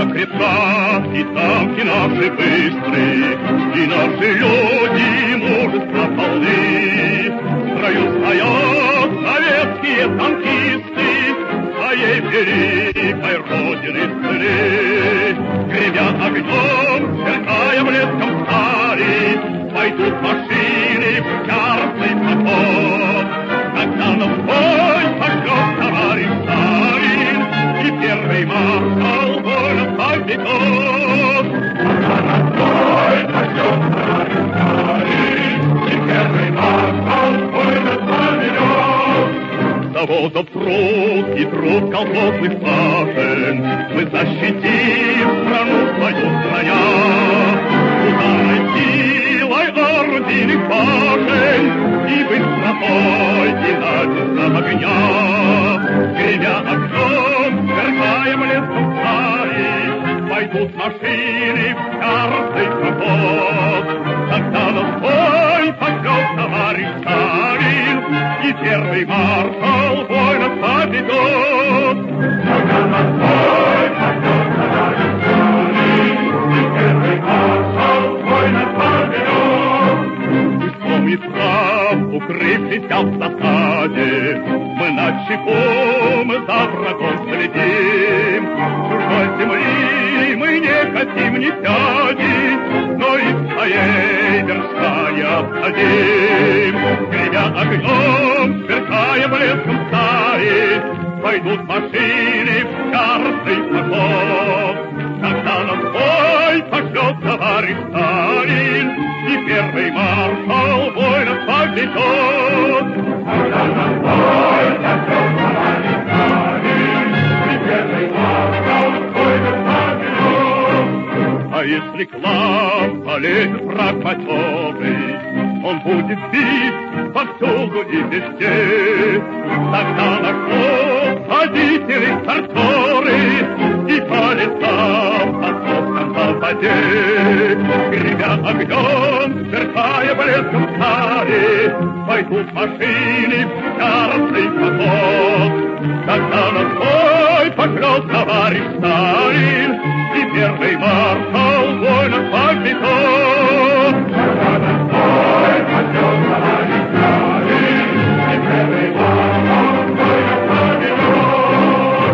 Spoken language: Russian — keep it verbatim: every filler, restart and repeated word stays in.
как река, и танки наши быстрые, и наши люди мужества полны. В строю стоят советские танкисты, своей великой родины цели. Гремя огнем, сверкая блеском стали, пойдут машины в яростный поход. Когда на бой пошлет товарищ Сталин, и первый маршал воля поведет. Когда на бой пошлет товарищ Сталин, и первый маршал воля поведет. Заводов труд и труд колхозных башен мы защитим страну свою страня. Ударной силой орудийных башен и быстротой динамичного огня. Гремя огнем, сверкая блеском стали, пойдут машины в яростный поход. Когда на бой пошлет товарищ Сталин, и первый маршал война поведет. Когда на бой пошлет товарищ Сталин, и первый маршал война поведет. Мы прав, укрывшись в засаде, мы начеку, мы за врагом следим. Чужой земли мы не хотим ни пяди, но из своей вершка не отходим. Гремя огнем, сверкая блеском стали, пойдут машины в яростный поход. Когда на бой пошлет товарищ Сталин, и первый маршал воинов поведет. Когда на бой пошлет товарищ Сталин, и первый маршал воинов поведет. А если к нам полезет враг матерый, он будет бить повсюду и везде. Тогда на ход водители стартеры и по лесам по сопкам попаде. Гремя огнем, сверкая блеском стали, пойдут машины в яростный поход. Тогда на бой пошлет товарищ Сталин,